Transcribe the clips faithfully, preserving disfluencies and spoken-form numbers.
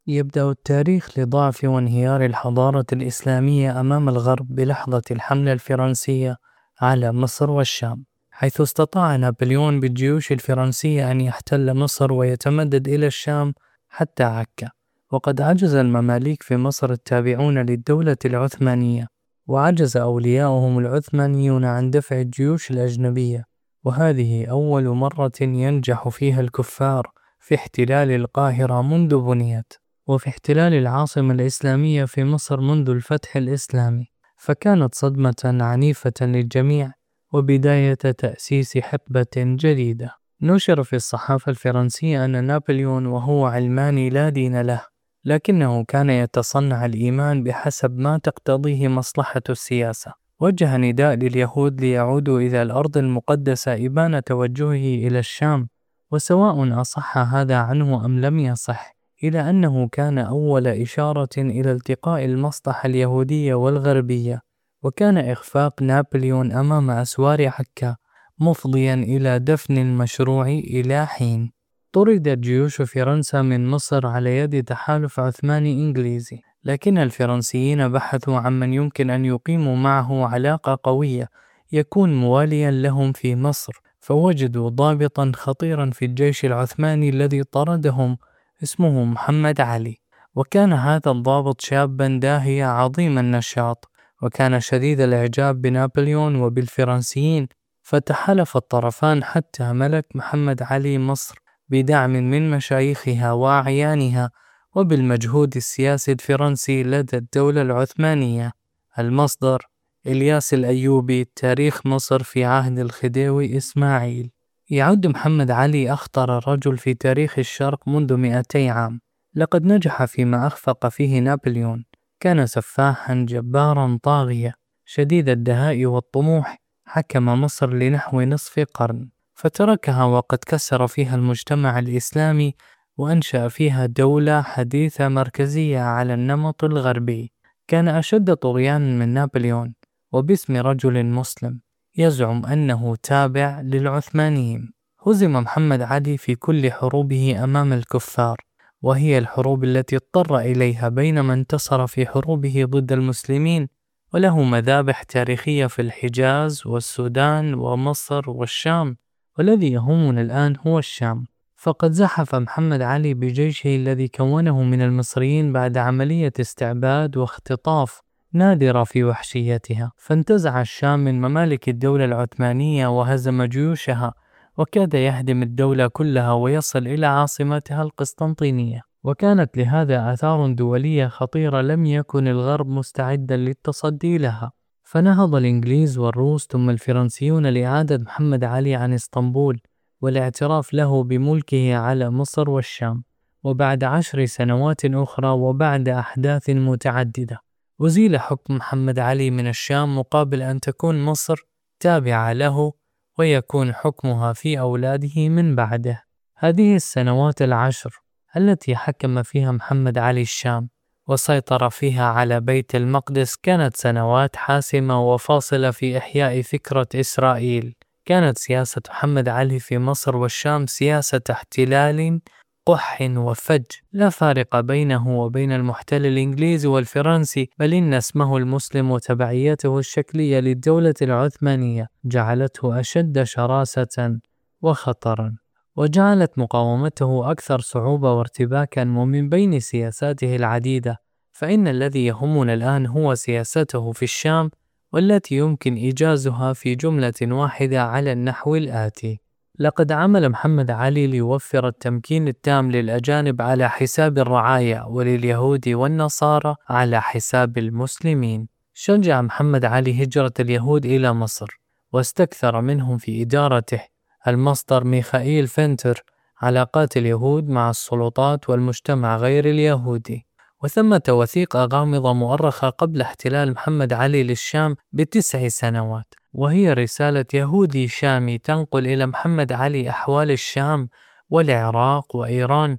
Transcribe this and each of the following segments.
يبدأ التاريخ لضعف وانهيار الحضارة الإسلامية أمام الغرب بلحظة الحملة الفرنسية على مصر والشام، حيث استطاع نابليون بالجيوش الفرنسية أن يحتل مصر ويتمدد إلى الشام حتى عكا. وقد عجز المماليك في مصر التابعون للدولة العثمانية، وعجز أولياؤهم العثمانيون عن دفع الجيوش الأجنبية، وهذه أول مرة ينجح فيها الكفار في احتلال القاهرة منذ بنيت، وفي احتلال العاصمة الإسلامية في مصر منذ الفتح الإسلامي، فكانت صدمة عنيفة للجميع وبداية تأسيس حقبة جديدة. نشر في الصحافة الفرنسية أن نابليون وهو علماني لا دين له، لكنه كان يتصنع الإيمان بحسب ما تقتضيه مصلحة السياسة. وجه نداء لليهود ليعودوا إلى الأرض المقدسة إبان توجهه إلى الشام، وسواء أصح هذا عنه أم لم يصح، إلى أنه كان أول إشارة إلى التقاء المصلحة اليهودية والغربية. وكان إخفاق نابليون أمام أسوار عكا مفضيا إلى دفن المشروع إلى حين. طردت جيوش فرنسا من مصر على يد تحالف عثماني إنجليزي، لكن الفرنسيين بحثوا عن من يمكن أن يقيموا معه علاقة قوية يكون مواليا لهم في مصر، فوجدوا ضابطا خطيرا في الجيش العثماني الذي طردهم اسمه محمد علي. وكان هذا الضابط شابا داهية عظيم النشاط، وكان شديد الإعجاب بنابليون وبالفرنسيين، فتحالف الطرفان حتى ملك محمد علي مصر بدعم من مشايخها وأعيانها وبالمجهود السياسي الفرنسي لدى الدولة العثمانية. المصدر إلياس الأيوبي، تاريخ مصر في عهد الخديوي إسماعيل. يعد محمد علي أخطر رجل في تاريخ الشرق منذ مئتي عام. لقد نجح فيما أخفق فيه نابليون. كان سفاحا جبارا طاغية شديد الدهاء والطموح، حكم مصر لنحو نصف قرن فتركها وقد كسر فيها المجتمع الإسلامي، وأنشأ فيها دولة حديثة مركزية على النمط الغربي. كان أشد طغيان من نابليون، وباسم رجل مسلم يزعم أنه تابع للعثمانيين. هزم محمد علي في كل حروبه أمام الكفار، وهي الحروب التي اضطر إليها بينما انتصر في حروبه ضد المسلمين، وله مذابح تاريخية في الحجاز والسودان ومصر والشام، والذي يهمنا الآن هو الشام. فقد زحف محمد علي بجيشه الذي كونه من المصريين بعد عملية استعباد واختطاف نادرة في وحشيتها، فانتزع الشام من ممالك الدولة العثمانية وهزم جيوشها، وكاد يهدم الدولة كلها ويصل إلى عاصمتها القسطنطينية. وكانت لهذا آثار دولية خطيرة لم يكن الغرب مستعدا للتصدي لها. فنهض الإنجليز والروس ثم الفرنسيون لإعادة محمد علي عن اسطنبول والاعتراف له بملكه على مصر والشام. وبعد عشر سنوات أخرى وبعد أحداث متعددة، أزيل حكم محمد علي من الشام مقابل أن تكون مصر تابعة له ويكون حكمها في أولاده من بعده. هذه السنوات العشر التي حكم فيها محمد علي الشام وسيطر فيها على بيت المقدس كانت سنوات حاسمة وفاصلة في إحياء فكرة إسرائيل. كانت سياسة محمد علي في مصر والشام سياسة احتلال قح وفج، لا فارق بينه وبين المحتل الإنجليزي والفرنسي، بل إن اسمه المسلم وتبعيته الشكلية للدولة العثمانية جعلته أشد شراسة وخطرا، وجعلت مقاومته أكثر صعوبة وارتباكا. ومن بين سياساته العديدة، فإن الذي يهمنا الآن هو سياسته في الشام، والتي يمكن إيجازها في جملة واحدة على النحو الآتي: لقد عمل محمد علي ليوفر التمكين التام للأجانب على حساب الرعايا، ولليهود والنصارى على حساب المسلمين. شجع محمد علي هجرة اليهود إلى مصر، واستكثر منهم في إدارته. المصدر ميخائيل فينتر، علاقات اليهود مع السلطات والمجتمع غير اليهودي. وثمة وثيقة غامضة مؤرخة قبل احتلال محمد علي للشام بتسع سنوات، وهي رسالة يهودي شامي تنقل إلى محمد علي أحوال الشام والعراق وإيران،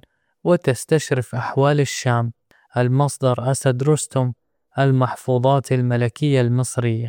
وتستشرف أحوال الشام. المصدر أسد رستم، المحفوظات الملكية المصرية.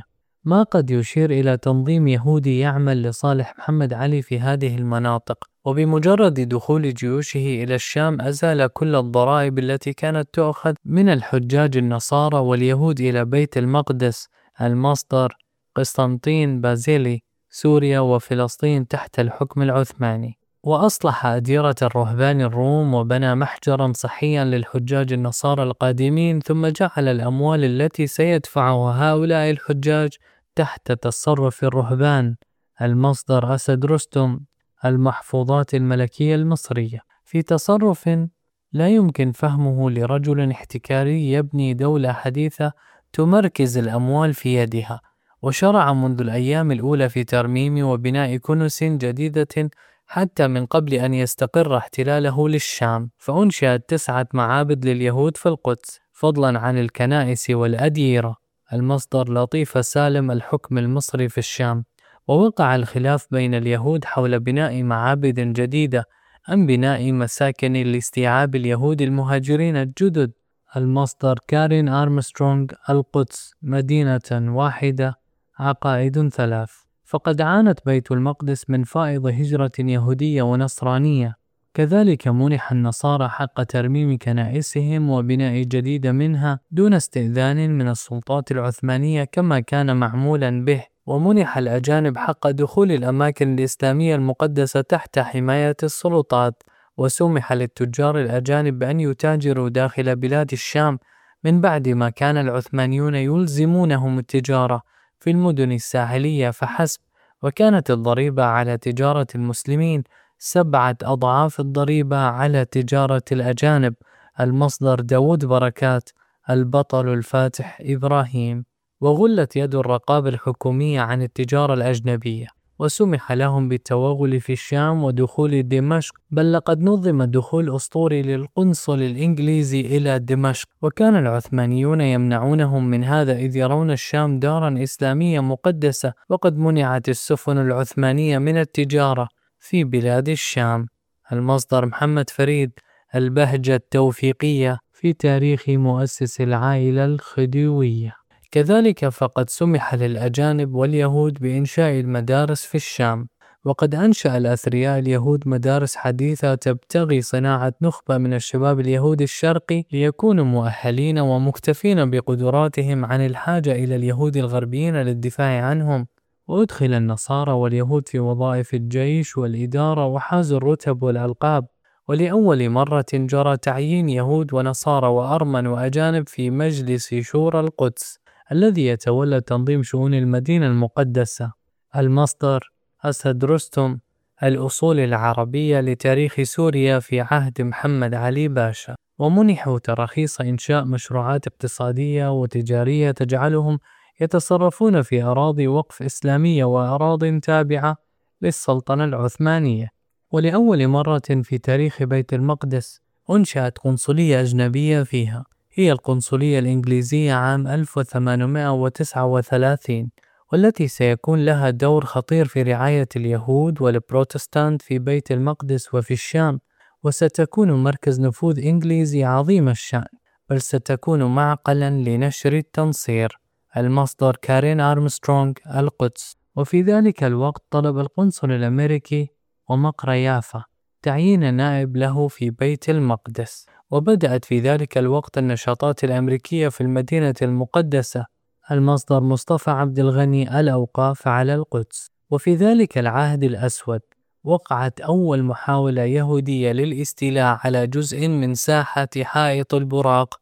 ما قد يشير إلى تنظيم يهودي يعمل لصالح محمد علي في هذه المناطق، وبمجرد دخول جيوشه إلى الشام أزال كل الضرائب التي كانت تؤخذ من الحجاج النصارى واليهود إلى بيت المقدس، المصدر، قسطنطين، بازيلي، سوريا وفلسطين تحت الحكم العثماني. وأصلح أديرة الرهبان الروم وبنى محجرا صحيا للحجاج النصارى القادمين، ثم جعل الأموال التي سيدفعها هؤلاء الحجاج تحت تصرف الرهبان، المصدر أسد رستم، المحفوظات الملكية المصرية، في تصرف لا يمكن فهمه لرجل احتكاري يبني دولة حديثة تمركز الأموال في يدها. وشرع منذ الأيام الأولى في ترميم وبناء كنوس جديدة حتى من قبل أن يستقر احتلاله للشام، فأنشئت تسعة معابد لليهود في القدس فضلا عن الكنائس والأديرة، المصدر لطيف سالم، الحكم المصري في الشام. ووقع الخلاف بين اليهود حول بناء معابد جديدة أم بناء مساكن لاستيعاب اليهود المهاجرين الجدد، المصدر كارين أرمسترونغ، القدس مدينة واحدة عقائد ثلاث. فقد عانت بيت المقدس من فائض هجرة يهودية ونصرانية، كذلك منح النصارى حق ترميم كنائسهم وبناء جديد منها دون استئذان من السلطات العثمانية كما كان معمولا به، ومنح الأجانب حق دخول الأماكن الإسلامية المقدسة تحت حماية السلطات، وسمح للتجار الأجانب بأن يتاجروا داخل بلاد الشام من بعد ما كان العثمانيون يلزمونهم التجارة في المدن الساحلية فحسب، وكانت الضريبة على تجارة المسلمين سبعة أضعاف الضريبة على تجارة الأجانب، المصدر داود بركات، البطل الفاتح إبراهيم. وغلت يد الرقابة الحكومية عن التجارة الأجنبية، وسمح لهم بالتوغل في الشام ودخول دمشق، بل لقد نظم دخول أسطوري للقنصل الإنجليزي إلى دمشق، وكان العثمانيون يمنعونهم من هذا إذ يرون الشام دارا إسلامية مقدسة، وقد منعت السفن العثمانية من التجارة في بلاد الشام، المصدر محمد فريد، البهجة التوفيقية في تاريخ مؤسس العائلة الخديوية. كذلك فقد سمح للأجانب واليهود بإنشاء المدارس في الشام، وقد أنشأ الأثرياء اليهود مدارس حديثة تبتغي صناعة نخبة من الشباب اليهود الشرقي ليكونوا مؤهلين ومكتفين بقدراتهم عن الحاجة إلى اليهود الغربيين للدفاع عنهم. وأدخل النصارى واليهود في وظائف الجيش والإدارة وحازوا الرتب والألقاب، ولأول مرة جرى تعيين يهود ونصارى وأرمن وأجانب في مجلس شورى القدس الذي يتولى تنظيم شؤون المدينة المقدسة، المصدر أسد رستم، الأصول العربية لتاريخ سوريا في عهد محمد علي باشا. ومنحوا تراخيص إنشاء مشروعات اقتصادية وتجارية تجعلهم يتصرفون في أراضي وقف إسلامية وأراضٍ تابعة للسلطنة العثمانية. ولأول مرة في تاريخ بيت المقدس أنشأت قنصلية أجنبية فيها، هي القنصلية الإنجليزية عام ألف وثمانمائة وتسعة وثلاثين، والتي سيكون لها دور خطير في رعاية اليهود والبروتستانت في بيت المقدس وفي الشام، وستكون مركز نفوذ إنجليزي عظيم الشأن، بل ستكون معقلا لنشر التنصير، المصدر كارين أرمسترونغ، القدس. وفي ذلك الوقت طلب القنصل الأمريكي ومقر يافا تعيين نائب له في بيت المقدس، وبدأت في ذلك الوقت النشاطات الأمريكية في المدينة المقدسة، المصدر مصطفى عبد الغني، الأوقاف على القدس. وفي ذلك العهد الأسود وقعت أول محاولة يهودية للاستيلاء على جزء من ساحة حائط البراق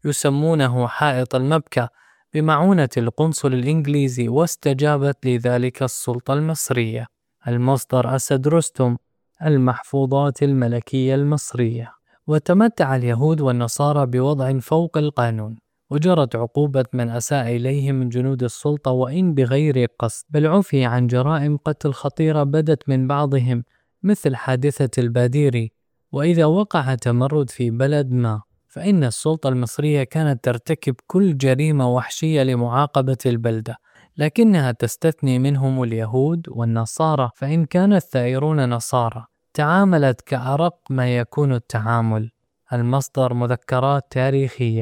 يسمونه حائط المبكى بمعونة القنصل الإنجليزي، واستجابت لذلك السلطة المصرية، المصدر أسد رستم، المحفوظات الملكية المصرية. وتمتع اليهود والنصارى بوضع فوق القانون، وجرت عقوبة من أساء إليهم من جنود السلطة وإن بغير قصد، بل عفي عن جرائم قتل خطيرة بدت من بعضهم مثل حادثة الباديري. وإذا وقع تمرد في بلد ما فإن السلطة المصرية كانت ترتكب كل جريمة وحشية لمعاقبة البلدة، لكنها تستثني منهم اليهود والنصارى، فإن كان الثائرون نصارى تعاملت كأرق ما يكون التعامل، المصدر مذكرات تاريخية،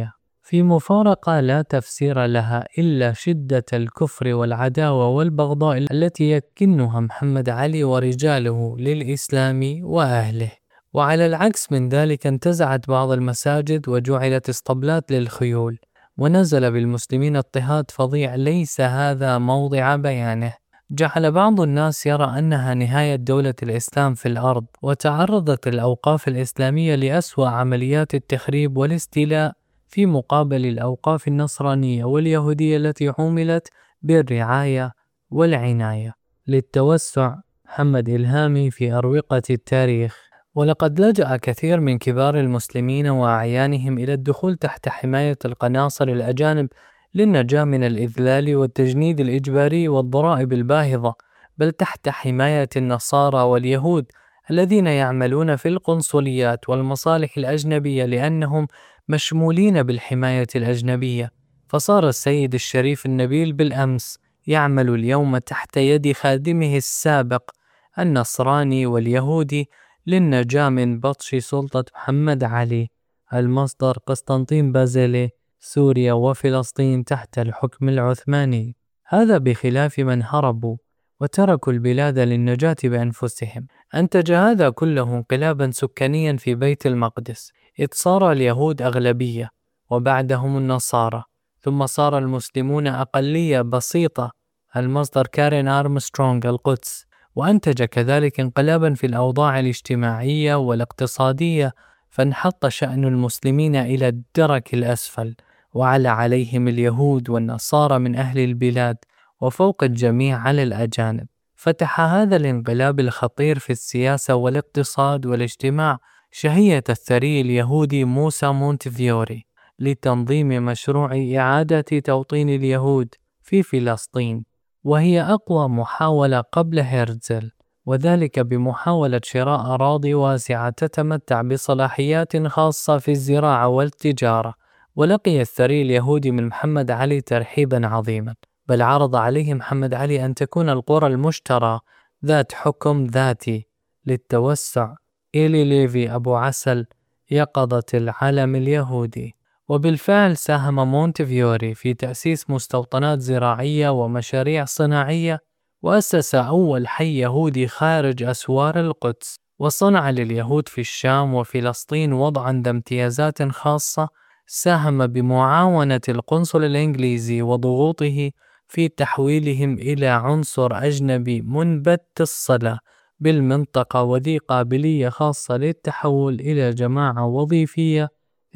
في مفارقة لا تفسير لها إلا شدة الكفر والعداوة والبغضاء التي يكنها محمد علي ورجاله للإسلام وأهله. وعلى العكس من ذلك انتزعت بعض المساجد وجعلت اسطبلات للخيول، ونزل بالمسلمين اضطهاد فظيع ليس هذا موضع بيانه. جعل بعض الناس يرى أنها نهاية دولة الإسلام في الأرض، وتعرضت الأوقاف الإسلامية لأسوأ عمليات التخريب والاستيلاء في مقابل الأوقاف النصرانية واليهودية التي عُملت بالرعاية والعناية. للتوسع محمد إلهامي في أروقة التاريخ. ولقد لجأ كثير من كبار المسلمين وأعيانهم إلى الدخول تحت حماية القناصل الأجانب للنجاة من الإذلال والتجنيد الإجباري والضرائب الباهظة، بل تحت حماية النصارى واليهود الذين يعملون في القنصليات والمصالح الأجنبية لأنهم مشمولين بالحماية الأجنبية. فصار السيد الشريف النبيل بالأمس يعمل اليوم تحت يد خادمه السابق النصراني واليهودي للنجاة من بطش سلطة محمد علي. المصدر قسطنطين بازيلي، سوريا وفلسطين تحت الحكم العثماني. هذا بخلاف من هربوا وتركوا البلاد للنجاة بأنفسهم. أنتج هذا كله انقلابا سكانيا في بيت المقدس، إذ صار اليهود أغلبية وبعدهم النصارى، ثم صار المسلمون أقلية بسيطة. المصدر كارين أرمسترونغ، القدس. وأنتج كذلك انقلابا في الأوضاع الاجتماعية والاقتصادية، فانحط شأن المسلمين إلى الدرك الأسفل، وعلى عليهم اليهود والنصارى من أهل البلاد، وفوق الجميع على الأجانب. فتح هذا الانقلاب الخطير في السياسة والاقتصاد والاجتماع شهية الثري اليهودي موسى مونتفيوري لتنظيم مشروع إعادة توطين اليهود في فلسطين، وهي أقوى محاولة قبل هرتزل، وذلك بمحاولة شراء أراضي واسعة تتمتع بصلاحيات خاصة في الزراعة والتجارة. ولقي الثري اليهودي من محمد علي ترحيبا عظيما، بل عرض عليه محمد علي أن تكون القرى المشترى ذات حكم ذاتي. للتوسع، إيلي ليفي أبو عسل، يقظة العلم اليهودي. وبالفعل ساهم مونتفيوري في تأسيس مستوطنات زراعية ومشاريع صناعية، وأسس أول حي يهودي خارج أسوار القدس، وصنع لليهود في الشام وفلسطين وضعا ذا امتيازات خاصة. ساهم بمعاونة القنصل الإنجليزي وضغوطه في تحويلهم إلى عنصر أجنبي منبت الصلة بالمنطقة وذي قابلية خاصة للتحول إلى جماعة وظيفية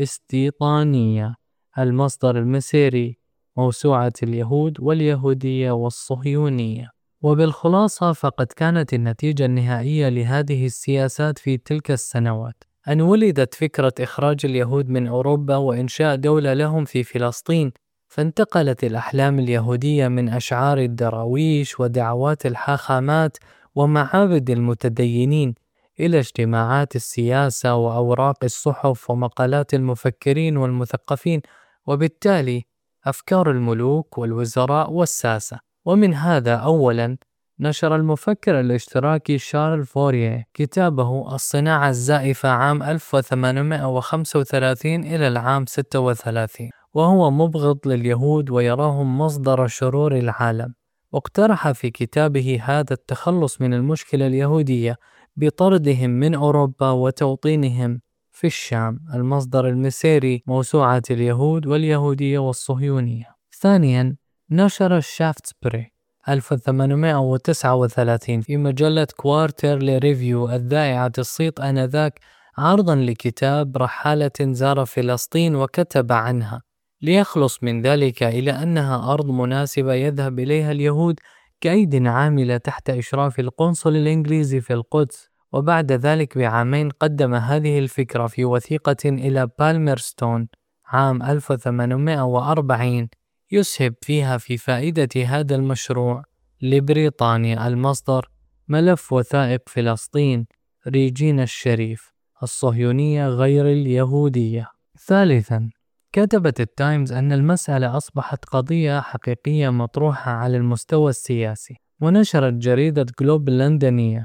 استيطانية. المصدر المسيري، موسوعة اليهود واليهودية والصهيونية. وبالخلاصة فقد كانت النتيجة النهائية لهذه السياسات في تلك السنوات أن ولدت فكرة إخراج اليهود من أوروبا وإنشاء دولة لهم في فلسطين، فانتقلت الأحلام اليهودية من أشعار الدراويش ودعوات الحاخامات ومعابد المتدينين إلى اجتماعات السياسة وأوراق الصحف ومقالات المفكرين والمثقفين، وبالتالي أفكار الملوك والوزراء والساسة. ومن هذا أولا نشر المفكر الاشتراكي شارل فوريه كتابه الصناعة الزائفة عام ألف وثمانمائة وخمسة وثلاثين إلى العام ستة وثلاثين، وهو مبغض لليهود ويراهم مصدر شرور العالم. واقترح في كتابه هذا التخلص من المشكلة اليهودية بطردهم من أوروبا وتوطينهم في الشام. المصدر المسيري، موسوعة اليهود واليهودية والصهيونية. ثانيا نشر شافتسبري ألف وثمانمائة وتسعة وثلاثين في مجلة كوارترلي ريفيو الذائعة الصيت آنذاك عرضا لكتاب رحالة زار فلسطين وكتب عنها، ليخلص من ذلك إلى أنها أرض مناسبة يذهب إليها اليهود كأيد عاملة تحت إشراف القنصل الإنجليزي في القدس. وبعد ذلك بعامين قدم هذه الفكرة في وثيقة إلى بالمرستون عام ألف وثمانمائة وأربعين يسهب فيها في فائدة هذا المشروع لبريطانيا. المصدر ملف وثائق فلسطين، ريجينا الشريف، الصهيونية غير اليهودية. ثالثا كتبت التايمز أن المسألة أصبحت قضية حقيقية مطروحة على المستوى السياسي. ونشرت جريدة جلوب اللندنية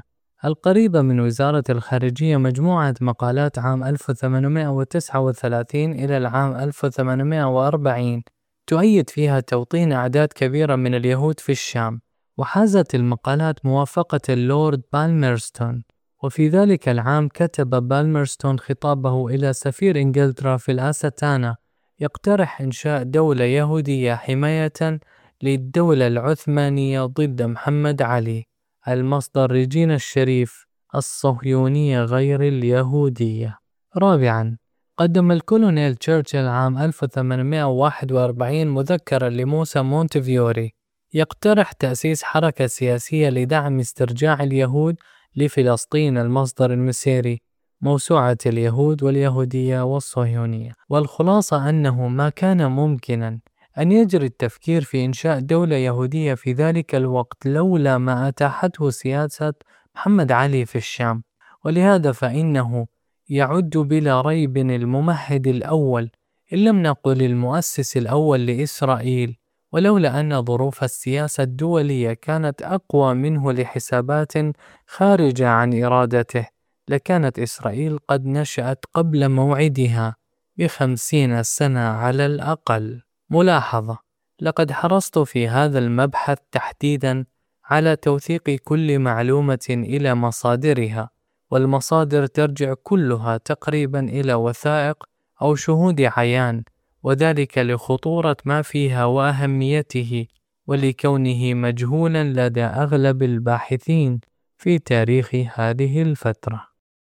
القريبة من وزارة الخارجية مجموعة مقالات عام ألف وثمانمائة وتسعة وثلاثين إلى العام ألف وثمانمائة وأربعين تؤيد فيها توطين أعداد كبيرة من اليهود في الشام، وحازت المقالات موافقة اللورد بالميرستون. وفي ذلك العام كتب بالميرستون خطابه إلى سفير إنجلترا في الأستانة يقترح إنشاء دولة يهودية حماية للدولة العثمانية ضد محمد علي، المصدر ريجينا الشريف الصهيونية غير اليهودية. رابعاً، قدم الكولونيل تشرشل عام ألف وثمانمائة وواحد وأربعين مذكرة لموسى مونتفيوري يقترح تأسيس حركة سياسية لدعم استرجاع اليهود لفلسطين، المصدر المسيري موسوعة اليهود واليهودية والصهيونية. والخلاصة أنه ما كان ممكناً أن يجري التفكير في إنشاء دولة يهودية في ذلك الوقت لولا ما أتاحته سياسة محمد علي في الشام، ولهذا فإنه يعد بلا ريب الممهد الأول إن لم نقل المؤسس الأول لإسرائيل، ولولا أن ظروف السياسة الدولية كانت أقوى منه لحسابات خارجة عن إرادته لكانت إسرائيل قد نشأت قبل موعدها بخمسين سنة على الأقل. ملاحظة: لقد حرصت في هذا المبحث تحديداً على توثيق كل معلومة إلى مصادرها، والمصادر ترجع كلها تقريباً إلى وثائق أو شهود عيان، وذلك لخطورة ما فيها وأهميته، ولكونه مجهولاً لدى أغلب الباحثين في تاريخ هذه الفترة.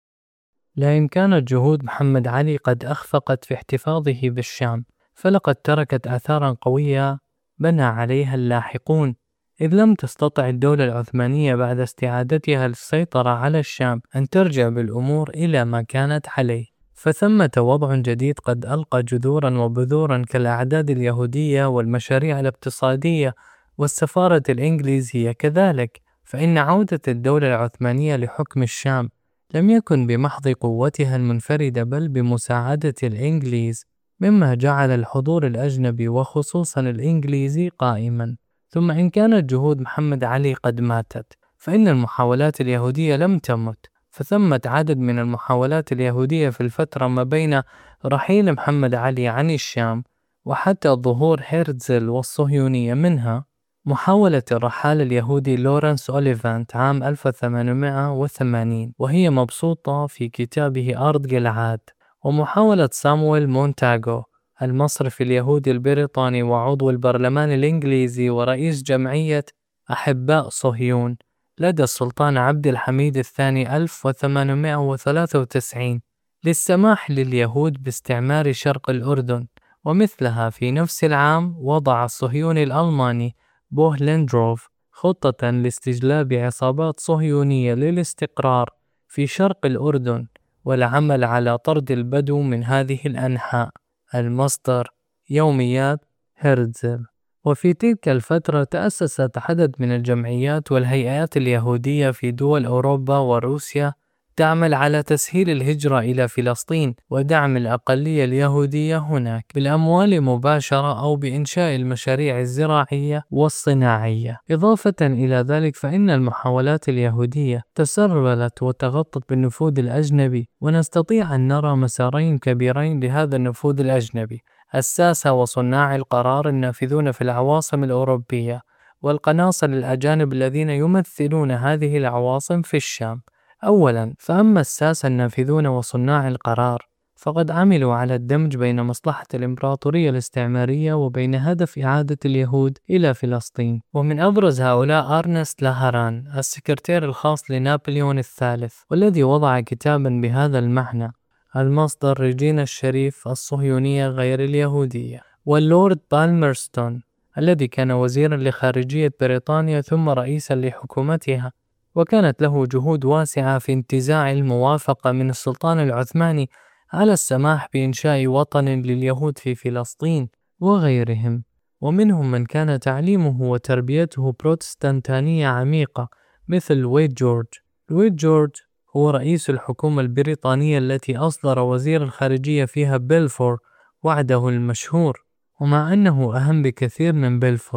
لئن كانت جهود محمد علي قد أخفقت في احتفاظه بالشام، فلقد تركت آثاراً قوية بنى عليها اللاحقون، إذ لم تستطع الدولة العثمانية بعد استعادتها للسيطرة على الشام أن ترجع بالأمور إلى ما كانت عليه، فثمة وضع جديد قد ألقى جذوراً وبذوراً كالأعداد اليهودية والمشاريع الاقتصادية والسفارة الإنجليزية كذلك. فإن عودة الدولة العثمانية لحكم الشام لم يكن بمحض قوتها المنفردة بل بمساعدة الإنجليز، مما جعل الحضور الأجنبي وخصوصاً الإنجليزي قائماً. ثم إن كانت جهود محمد علي قد ماتت، فإن المحاولات اليهودية لم تمت، فثمة عدد من المحاولات اليهودية في الفترة ما بين رحيل محمد علي عن الشام وحتى ظهور هيرتزل والصهيونية، منها محاولة الرحالة اليهودي لورنس أوليفانت عام ألف وثمانمائة وثمانين وهي مبسوطة في كتابه أرض جلعاد، ومحاولة سامويل مونتاغو المصرفي اليهودي البريطاني وعضو البرلمان الإنجليزي ورئيس جمعية أحباء صهيون لدى السلطان عبد الحميد الثاني ألف وثمانمائة وثلاثة وتسعين للسماح لليهود باستعمار شرق الأردن. ومثلها في نفس العام وضع الصهيوني الألماني بوه ليندروف خطة لاستجلاب عصابات صهيونية للاستقرار في شرق الأردن والعمل على طرد البدو من هذه الأنحاء، المصدر يوميات هيرتزل. وفي تلك الفترة تأسست عدد من الجمعيات والهيئات اليهودية في دول أوروبا وروسيا تعمل على تسهيل الهجرة إلى فلسطين ودعم الأقلية اليهودية هناك بالأموال مباشرة أو بإنشاء المشاريع الزراعية والصناعية. إضافة إلى ذلك فإن المحاولات اليهودية تسربلت وتغطت بالنفوذ الأجنبي، ونستطيع أن نرى مسارين كبيرين لهذا النفوذ الأجنبي: الساسة وصناع القرار النافذون في العواصم الأوروبية، والقناصل الأجانب الذين يمثلون هذه العواصم في الشام. أولاً، فأما الساسة النافذون وصناع القرار فقد عملوا على الدمج بين مصلحة الإمبراطورية الاستعمارية وبين هدف إعادة اليهود إلى فلسطين. ومن أبرز هؤلاء أرنست لاهران السكرتير الخاص لنابليون الثالث، والذي وضع كتاباً بهذا المعنى، المصدر ريجينا الشريف الصهيونية غير اليهودية. واللورد بالميرستون الذي كان وزيراً لخارجية بريطانيا ثم رئيساً لحكومتها، وكانت له جهود واسعة في انتزاع الموافقة من السلطان العثماني على السماح بإنشاء وطن لليهود في فلسطين وغيرهم، ومنهم من كان تعليمه وتربيته بروتستانتانية عميقة مثل لويد جورج. لويد جورج هو رئيس الحكومة البريطانية التي أصدر وزير الخارجية فيها بلفور وعده المشهور، ومع أنه أهم بكثير من بلفور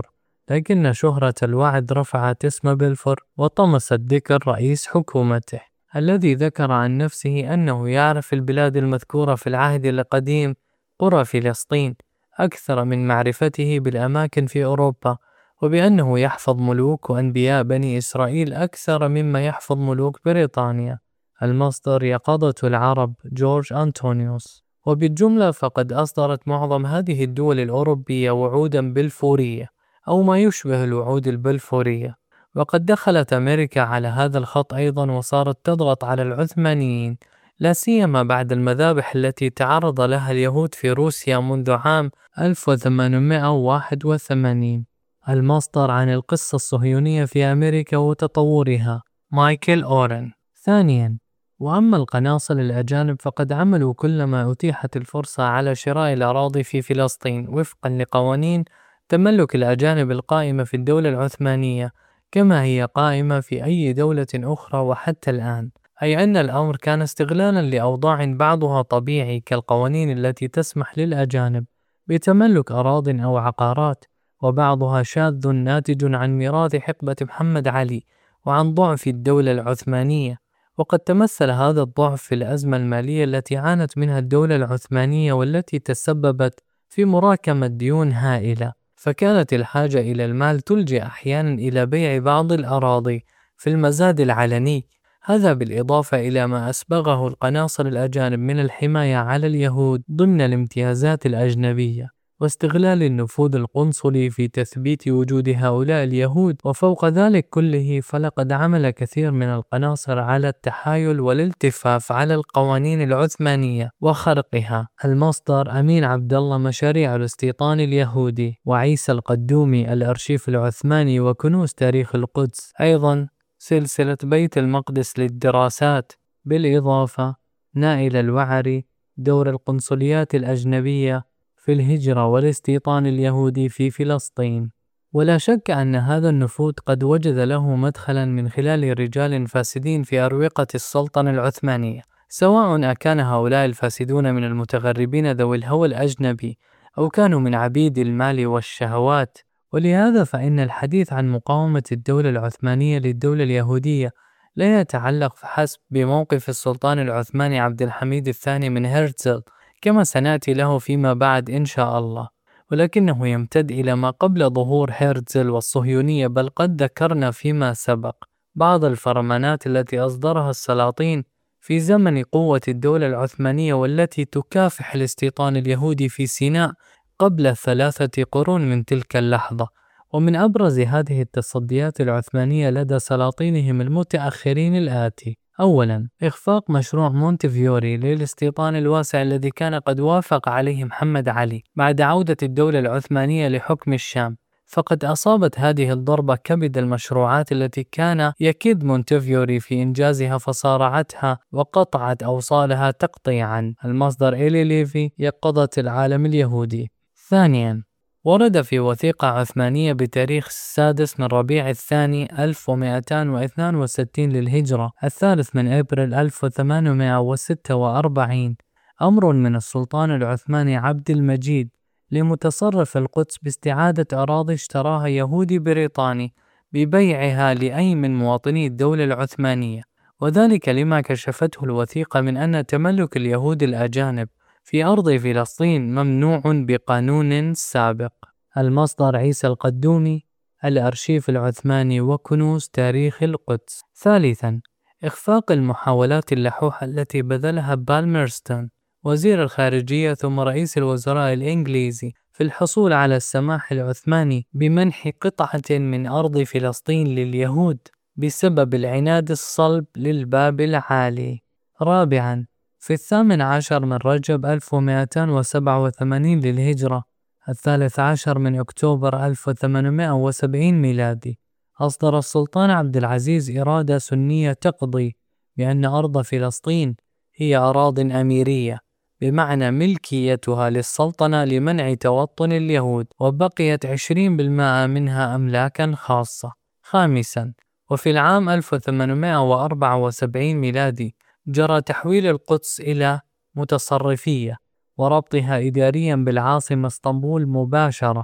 لكن شهرة الوعد رفعت اسم بلفور وطمست ذكر رئيس حكومته، الذي ذكر عن نفسه أنه يعرف البلاد المذكورة في العهد القديم قرى فلسطين أكثر من معرفته بالأماكن في أوروبا، وبأنه يحفظ ملوك وأنبياء بني إسرائيل أكثر مما يحفظ ملوك بريطانيا. المصدر يقظة العرب جورج أنطونيوس. وبالجملة فقد أصدرت معظم هذه الدول الأوروبية وعودا بلفورية أو ما يشبه الوعود البلفورية، وقد دخلت أمريكا على هذا الخط أيضا وصارت تضغط على العثمانيين، لا سيما بعد المذابح التي تعرض لها اليهود في روسيا منذ عام ألف وثمانمائة وواحد وثمانين. المصدر عن القصة الصهيونية في أمريكا وتطورها مايكل أورن. ثانيا، وأما القناصل الأجانب فقد عملوا كلما أتيحت الفرصة على شراء الأراضي في فلسطين وفقا لقوانين تملك الأجانب القائمة في الدولة العثمانية كما هي قائمة في أي دولة أخرى وحتى الآن، أي أن الأمر كان استغلالا لأوضاع بعضها طبيعي كالقوانين التي تسمح للأجانب بتملك أراضٍ أو عقارات، وبعضها شاذ ناتج عن ميراث حقبة محمد علي وعن ضعف الدولة العثمانية. وقد تمثل هذا الضعف في الأزمة المالية التي عانت منها الدولة العثمانية والتي تسببت في مراكمة ديون هائلة، فكانت الحاجة إلى المال تلجئ أحيانا إلى بيع بعض الأراضي في المزاد العلني، هذا بالإضافة إلى ما أسبغه القناصل الأجانب من الحماية على اليهود ضمن الامتيازات الأجنبية واستغلال النفوذ القنصلي في تثبيت وجود هؤلاء اليهود. وفوق ذلك كله فلقد عمل كثير من القناصل على التحايل والالتفاف على القوانين العثمانية وخرقها. المصدر أمين عبد الله مشاريع الاستيطان اليهودي، وعيسى القدومي الأرشيف العثماني، وكنوز تاريخ القدس، أيضا سلسلة بيت المقدس للدراسات، بالإضافة نائل الوعري دور القنصليات الأجنبية في الهجرة والاستيطان اليهودي في فلسطين. ولا شك أن هذا النفوذ قد وجد له مدخلا من خلال رجال فاسدين في أروقة السلطنة العثمانية، سواء أكان هؤلاء الفاسدون من المتغربين ذوي الهوى الأجنبي أو كانوا من عبيد المال والشهوات. ولهذا فإن الحديث عن مقاومة الدولة العثمانية للدولة اليهودية لا يتعلق فحسب بموقف السلطان العثماني عبد الحميد الثاني من هرتزل كما سنأتي له فيما بعد إن شاء الله، ولكنه يمتد إلى ما قبل ظهور هرتزل والصهيونية. بل قد ذكرنا فيما سبق بعض الفرمانات التي أصدرها السلاطين في زمن قوة الدولة العثمانية والتي تكافح الاستيطان اليهودي في سيناء قبل ثلاثة قرون من تلك اللحظة. ومن أبرز هذه التصديات العثمانية لدى سلاطينهم المتأخرين الآتي: أولا، إخفاق مشروع مونتفيوري للاستيطان الواسع الذي كان قد وافق عليه محمد علي بعد عودة الدولة العثمانية لحكم الشام، فقد أصابت هذه الضربة كبد المشروعات التي كان يكيد مونتفيوري في إنجازها فصارعتها وقطعت أوصالها تقطيعا. المصدر إيلي ليفي يقظة العالم اليهودي. ثانيا، ورد في وثيقة عثمانية بتاريخ السادس من ربيع الثاني ألف ومئتين واثنين وستين للهجرة الثالث من أبريل ألف وثمانمائة وستة وأربعين أمر من السلطان العثماني عبد المجيد لمتصرف القدس باستعادة أراضي اشتراها يهودي بريطاني ببيعها لأي من مواطني الدولة العثمانية، وذلك لما كشفته الوثيقة من أن تملك اليهود الأجانب في أرض فلسطين ممنوع بقانون سابق. المصدر عيسى القدومي الأرشيف العثماني وكنوز تاريخ القدس. ثالثا، إخفاق المحاولات اللحوحة التي بذلها بالمرستون وزير الخارجية ثم رئيس الوزراء الإنجليزي في الحصول على السماح العثماني بمنح قطعة من أرض فلسطين لليهود بسبب العناد الصلب للباب العالي. رابعا، في الثامن عشر من رجب ألف ومئتين وسبعة وثمانين للهجرة الثالث عشر من أكتوبر ألف وثمانمائة وسبعين ميلادي، أصدر السلطان عبد العزيز إرادة سنية تقضي بأن أرض فلسطين هي أراضٍ أميرية بمعنى ملكيتها للسلطنة لمنع توطن اليهود، وبقيت عشرين بالمئة منها أملاكا خاصة. خامسا، وفي العام ألف وثمانمائة وأربعة وسبعين ميلادي جرى تحويل القدس إلى متصرفية وربطها إداريا بالعاصمة اسطنبول مباشرة،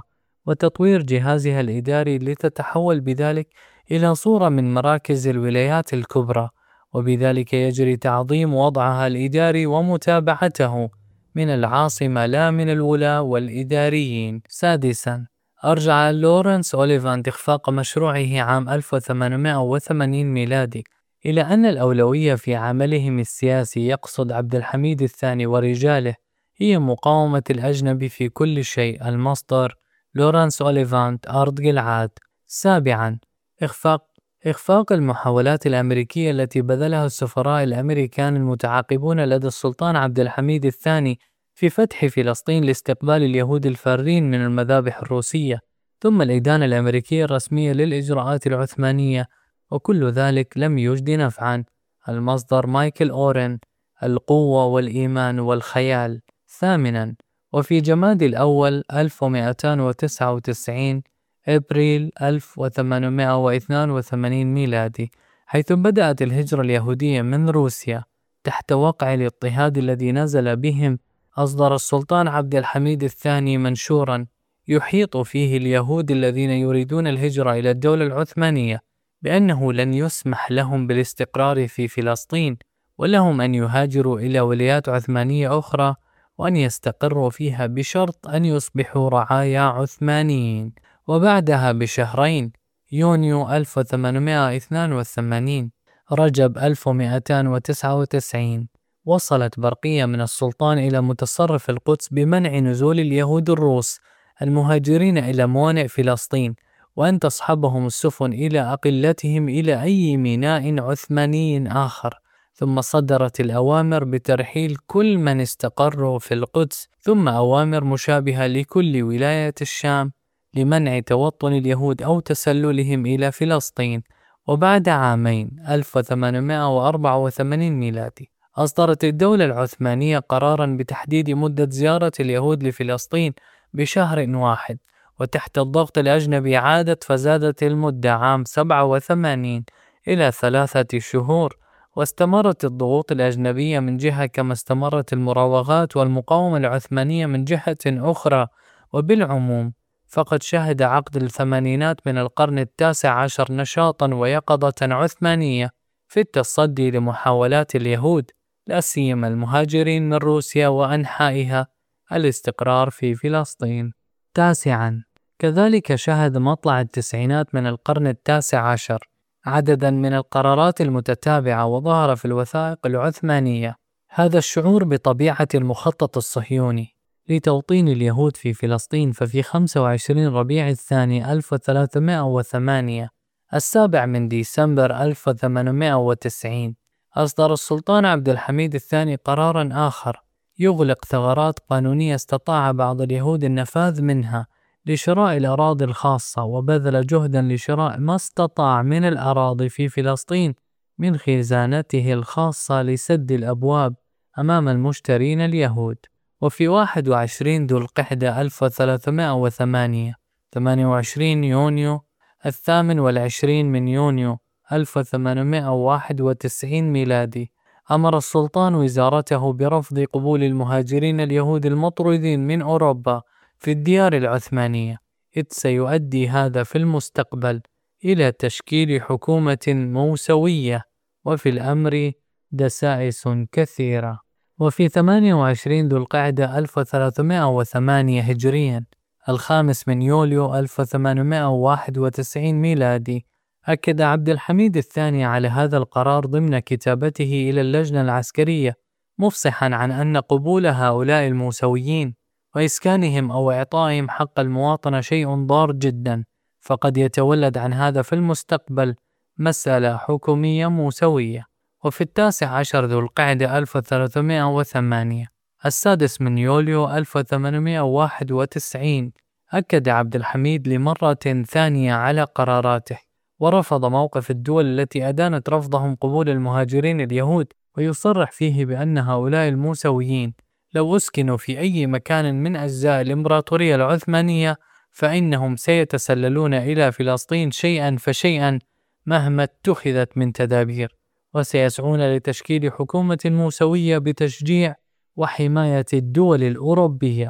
وتطوير جهازها الإداري لتتحول بذلك إلى صورة من مراكز الولايات الكبرى، وبذلك يجري تعظيم وضعها الإداري ومتابعته من العاصمة لا من الولاة والإداريين. سادساً، أرجع لورنس أوليفاند إخفاق مشروعه عام ألف وثمانمائة وثمانين ميلادي إلى أن الأولوية في عملهم السياسي يقصد عبد الحميد الثاني ورجاله هي مقاومة الأجنبي في كل شيء. المصدر لورنس أوليفاند، أرض جلعاد. سابعاً، إخفاق إخفاق المحاولات الأمريكية التي بذلها السفراء الأمريكان المتعاقبون لدى السلطان عبد الحميد الثاني في فتح فلسطين لاستقبال اليهود الفارين من المذابح الروسية، ثم الإدانة الأمريكية الرسمية للإجراءات العثمانية، وكل ذلك لم يجد نفعاً. المصدر مايكل أورين، القوة والإيمان والخيال. ثامناً، وفي جماد الأول ألف ومئتين وتسعة وتسعين أبريل ألف وثمانمائة واثنين وثمانين ميلادي، حيث بدأت الهجرة اليهودية من روسيا تحت وقع الاضطهاد الذي نزل بهم، أصدر السلطان عبد الحميد الثاني منشوراً يحيط فيه اليهود الذين يريدون الهجرة إلى الدولة العثمانية بأنه لن يسمح لهم بالاستقرار في فلسطين، ولهم أن يهاجروا إلى ولايات عثمانية أخرى وأن يستقروا فيها بشرط أن يصبحوا رعايا عثمانيين. وبعدها بشهرين، يونيو ألف وثمانمائة واثنين وثمانين رجب ألف ومئتين وتسعة وتسعين، وصلت برقية من السلطان إلى متصرف القدس بمنع نزول اليهود الروس المهاجرين إلى موانئ فلسطين، وأن تصحبهم السفن إلى أقلتهم إلى أي ميناء عثماني آخر. ثم صدرت الأوامر بترحيل كل من استقروا في القدس، ثم أوامر مشابهة لكل ولاية الشام لمنع توطن اليهود أو تسللهم إلى فلسطين. وبعد عامين ألف وثمانمائة وأربعة وثمانين ميلادي، أصدرت الدولة العثمانية قراراً بتحديد مدة زيارة اليهود لفلسطين بشهر واحد، وتحت الضغط الأجنبي عادت فزادت المدة عام سبعة وثمانين إلى ثلاثة شهور. واستمرت الضغوط الأجنبية من جهة، كما استمرت المراوغات والمقاومة العثمانية من جهة أخرى. وبالعموم فقد شهد عقد الثمانينات من القرن التاسع عشر نشاطاً ويقظة عثمانية في التصدي لمحاولات اليهود، لا سيما المهاجرين من روسيا وأنحائها، الاستقرار في فلسطين. تاسعاً، كذلك شهد مطلع التسعينات من القرن التاسع عشر عدداً من القرارات المتتابعة، وظهر في الوثائق العثمانية هذا الشعور بطبيعة المخطط الصهيوني لتوطين اليهود في فلسطين. ففي خمسة وعشرين ربيع الثاني ألف وثلاثمائة وثمانية، السابع من ديسمبر ألف وثمانمائة وتسعين، أصدر السلطان عبد الحميد الثاني قراراً آخر يغلق ثغرات قانونية استطاع بعض اليهود النفاذ منها لشراء الأراضي الخاصة، وبذل جهداً لشراء ما استطاع من الأراضي في فلسطين من خزانته الخاصة لسد الأبواب أمام المشترين اليهود. وفي واحد وعشرين ذو القعدة ألف وثلاثمائة وثمانية، ثمانية وعشرين يونيو، الثامن والعشرين من يونيو ألف وثمانمائة وواحد وتسعين ميلادي، أمر السلطان وزارته برفض قبول المهاجرين اليهود المطرودين من أوروبا في الديار العثمانية، إذ سيؤدي هذا في المستقبل إلى تشكيل حكومة موسوية، وفي الأمر دسائس كثيرة. وفي ثمانية وعشرين ذو القعدة ألف وثلاثمائة وثمانية هجريا، الخامس من يوليو ألف وثمانمائة وواحد وتسعين ميلادي، أكد عبد الحميد الثاني على هذا القرار ضمن كتابته إلى اللجنة العسكرية، مفصحا عن أن قبول هؤلاء الموسويين وإسكانهم أو إعطائهم حق المواطنة شيء ضار جدا، فقد يتولد عن هذا في المستقبل مسألة حكومية موسوية. وفي التاسع عشر ذو القعدة ألف وثلاثمائة وثمانية، السادس من يوليو ألف وثمانمائة وواحد وتسعين، أكد عبد الحميد لمرة ثانية على قراراته، ورفض موقف الدول التي أدانت رفضهم قبول المهاجرين اليهود، ويصرح فيه بأن هؤلاء الموسويين لو أسكنوا في أي مكان من أجزاء الإمبراطورية العثمانية فإنهم سيتسللون إلى فلسطين شيئا فشيئا مهما اتخذت من تدابير، وسيسعون لتشكيل حكومة موسوية بتشجيع وحماية الدول الأوروبية.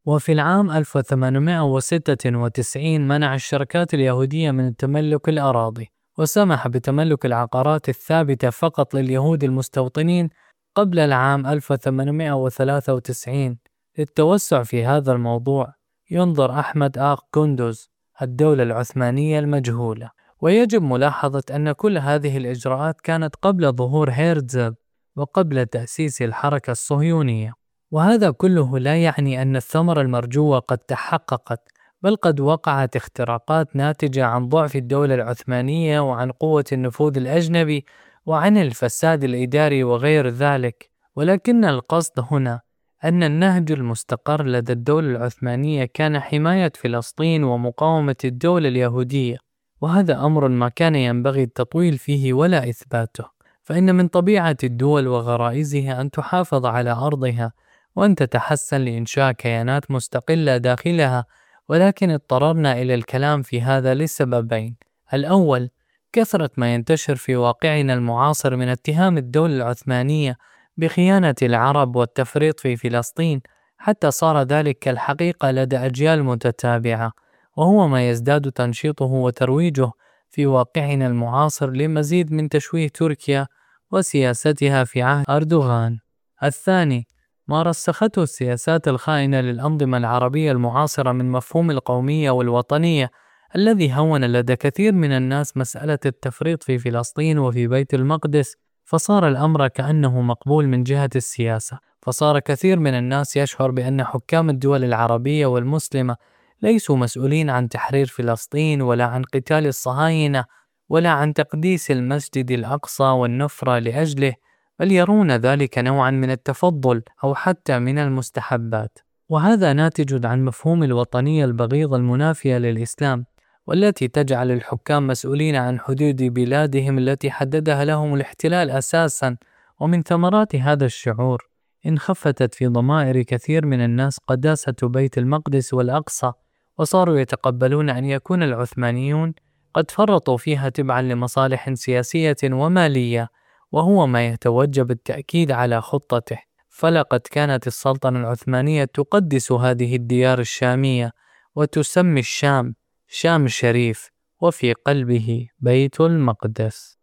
وفي العام ألف وثمانمائة وستة وتسعين منع الشركات اليهودية من تملك الأراضي، وسمح بتملك العقارات الثابتة فقط لليهود المستوطنين قبل العام ألف وثمانمائة وثلاثة وتسعين. للتوسع في هذا الموضوع ينظر أحمد آق كوندوز الدولة العثمانية المجهولة. ويجب ملاحظة أن كل هذه الإجراءات كانت قبل ظهور هيرتزل وقبل تأسيس الحركة الصهيونية، وهذا كله لا يعني أن الثمرة المرجوة قد تحققت، بل قد وقعت اختراقات ناتجة عن ضعف الدولة العثمانية وعن قوة النفوذ الأجنبي وعن الفساد الإداري وغير ذلك. ولكن القصد هنا أن النهج المستقر لدى الدولة العثمانية كان حماية فلسطين ومقاومة الدولة اليهودية، وهذا أمر ما كان ينبغي التطويل فيه ولا إثباته، فإن من طبيعة الدول وغرائزها أن تحافظ على أرضها وأن تتحسن لإنشاء كيانات مستقلة داخلها. ولكن اضطررنا إلى الكلام في هذا لسببين: الأول كثرة ما ينتشر في واقعنا المعاصر من اتهام الدولة العثمانية بخيانة العرب والتفريط في فلسطين، حتى صار ذلك كالحقيقة لدى أجيال متتابعة، وهو ما يزداد تنشيطه وترويجه في واقعنا المعاصر لمزيد من تشويه تركيا وسياستها في عهد أردوغان. الثاني ما رسخته السياسات الخائنة للأنظمة العربية المعاصرة من مفهوم القومية والوطنية، الذي هون لدى كثير من الناس مسألة التفريط في فلسطين وفي بيت المقدس، فصار الأمر كأنه مقبول من جهة السياسة. فصار كثير من الناس يشعر بأن حكام الدول العربية والمسلمة ليسوا مسؤولين عن تحرير فلسطين ولا عن قتال الصهاينة ولا عن تقديس المسجد الأقصى والنفرة لأجله، بل يرون ذلك نوعا من التفضل أو حتى من المستحبات. وهذا ناتج عن مفهوم الوطنية البغيضة المنافية للإسلام، والتي تجعل الحكام مسؤولين عن حدود بلادهم التي حددها لهم الاحتلال أساسا. ومن ثمرات هذا الشعور انخفتت في ضمائر كثير من الناس قداسة بيت المقدس والأقصى، وصاروا يتقبلون أن يكون العثمانيون قد فرطوا فيها تبعا لمصالح سياسية ومالية، وهو ما يتوجب التأكيد على خطته. فلقد كانت السلطنة العثمانية تقدس هذه الديار الشامية، وتسمي الشام شام الشريف، وفي قلبه بيت المقدس.